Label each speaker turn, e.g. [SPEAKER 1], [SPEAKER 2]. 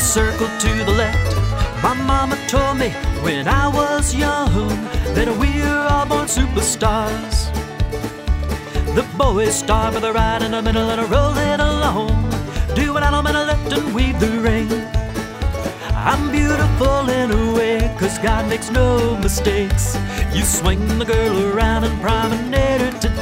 [SPEAKER 1] circle to the left. My mama told me when I was young that we're all born superstars. The boys start with a right in the middle and a roll it along, do an element of left and weave the ring. I'm beautiful in a way, 'cause God makes no mistakes. You swing the girl around and promenade her to